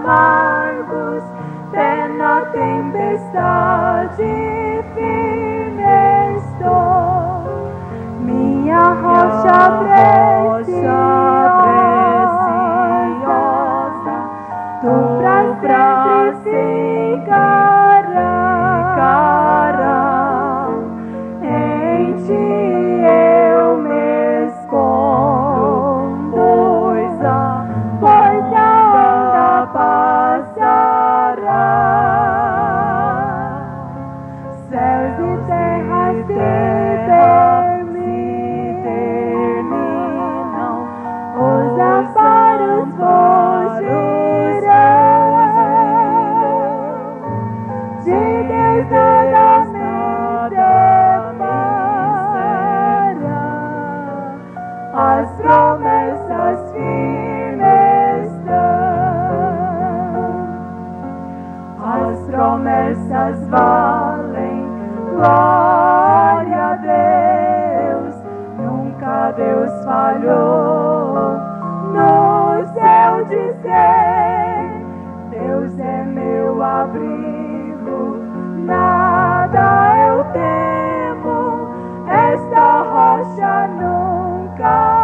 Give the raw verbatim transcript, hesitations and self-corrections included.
amargos, até na tempestade firme estou. Minha rocha preciosa, tu pra sempre ficará. Em ti eu me escondo, pois a pois a onda passará. Céus e terras se terminam, os amparos fugirão. De Deus nada me separa, as promessas firmes estão. As promessas valem, glória a Deus. Nunca Deus falhou no seu dizer. Deus é meu abrigo, nada eu temo, esta rocha nunca